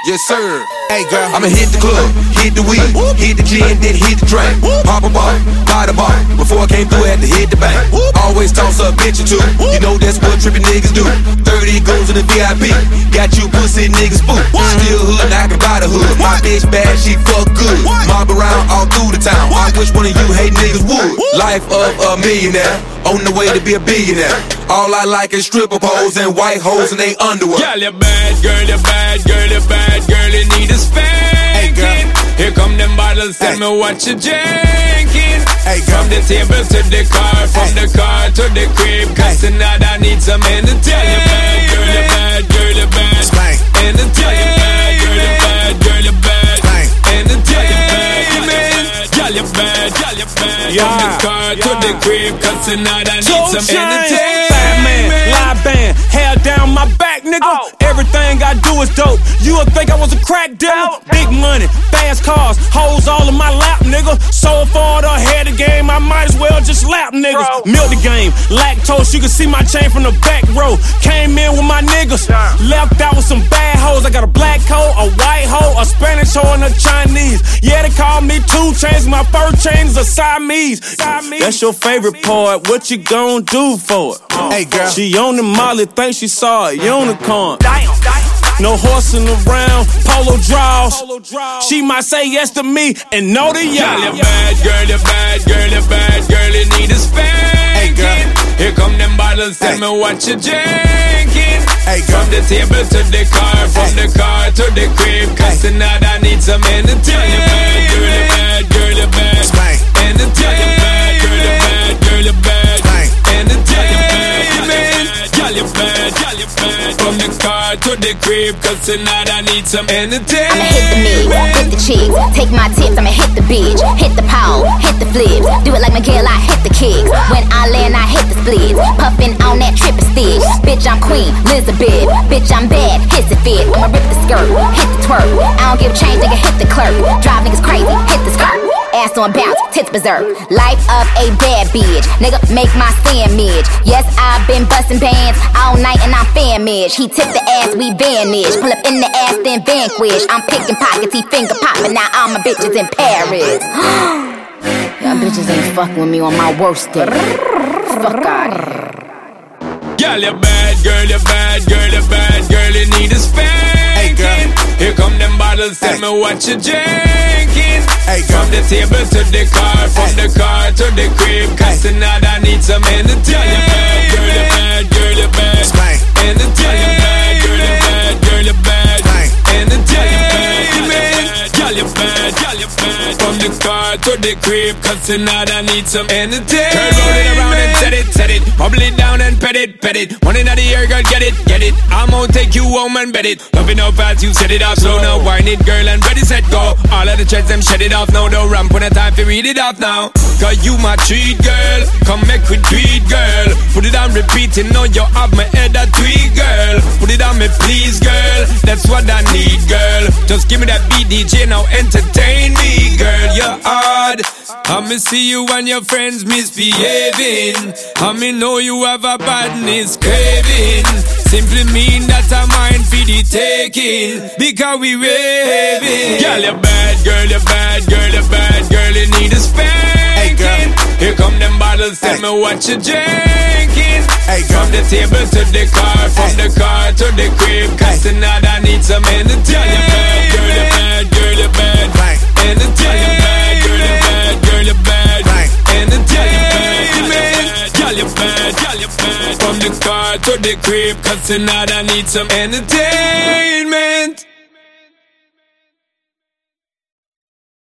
Yes, sir. Hey, girl. I'ma hit the club, hit the weed, hit the gin, then hit the drink. Pop a ball, buy the bar. Before I came through, I had to hit the bank. Always toss up bitch or two. You know that's what trippin' niggas do. 30 goes in the VIP. Got you pussy niggas spook. Still hood, now I can buy the hood. My bitch bad, she fuck good. Mob around all through the town. I wish one of you hate niggas would. Life of a millionaire, on the way to be a billionaire. All I like is stripper poles and white hoes in they underwear. Girl, you bad, girl, you bad, girl, you bad, girl, you need a spanking. Here come them bottles, tell me what you drinking. From the table to the car, from the car to the crib, cause tonight I need some entertainment. Girl, you bad, girl, you bad, entertainment. Girl, you bad, girl, you bad, entertainment. Girl, you bad, girl, you bad. From the car to the crib, cause tonight I need some entertainment. Fat man, live band, hair down my back, nigga. Everything I do is dope. You would think I was a crack dealer. Big money, fast cars, hoes all in my lap, nigga. So far ahead of the game, I might as well just lap niggas. Milk the game, lactose, you can see my chain from the back row. Came in with my niggas, left out with some bad hoes. I got a black hoe, a white hoe, a Spanish hoe, and a Chinese. Yeah, they call me 2 Chainz, my first chain is a Siamese. That's your favorite part, what you gon' do for it? Hey, girl. She on the molly, think she saw a unicorn. No horsing around, polo draws. She might say yes to me and no to y'all. Girl, you bad, girl, you bad, girl, you bad, girl, you need a spanking. Here come them bottles, tell me what you drinking. From the table to the car, from the car to the crib, cause tonight I need some entertainment. Girl, you bad, girl, you bad, entertainment. Girl, you bad, girl, you bad, entertainment. Girl, you bad, girl, you bad. From the car to the crib, cause tonight I need some entertainment. I'ma hit the mid, hit the chicks, take my tips, I'ma hit the bitch, hit the pole, hit the flips, do it like Miguel, I hit the kicks. When I land, I hit the splits, puffin' on that triple stick. Bitch, I'm Queen Elizabeth, bitch, I'm bad, hits the fit. I'ma rip the skirt, hit the twerk. I don't give a change, nigga, hit the clerk. Drive niggas crazy, hit the skirt. Ass on bounce, tits berserk. Life of a bad bitch, nigga, make my sandwich. Yes, I've been bustin' bands all night and I'm famished. He tipped the ass, we vanish. Pull up in the ass, then vanquish. I'm picking pockets, he finger popping. Now all my bitches in Paris. Y'all bitches ain't fucking with me on my worst day. Fuck out of here. Girl, you bad, girl, you bad, girl, you bad, girl, you need a spanking. Here come them bottles, tell me what you drinking. From the table to the car, from the car to the crib, cause tonight I need some entertainment. Girl, you bad, girl, you bad, entertainment. Girl, you bad, girl, you bad, entertainment. Girl, you bad, girl, you bad. From the car to the crib, cause tonight I need some entertainment. Girl, roll it around and set it, bubble it down and pet it. One in the air, girl, get it. I'm gonna take you home and bet it. Loving how fast you set it off, slow now, whine it, girl, and ready, set, go. All of the threads, them shed it off now, don't ramp on the time to read it off now. Cause you my treat, girl, come make we tweet, girl. Put it on repeat, you know you have my head a tweet, girl. Put it on me, please, girl, that's what I need, girl. Just give me that beat, DJ, now entertain me, girl. You're hard, I'ma see you and your friends misbehaving. I'ma know you have a badness craving. Simply mean that I'm mine for the taking, because we raving. Girl, you bad, girl, you bad, girl, you bad, girl, you need a spanking. Here come them bottles, tell me what you drinking. From the table to the car, from the car to the crib, cause tonight I need some entertainment. Girl, you bad, girl, you bad, entertainment. Girl, you bad, girl, you bad, entertainment. Girl, you bad, girl, you bad. From the car to the crib, cause tonight I need some entertainment.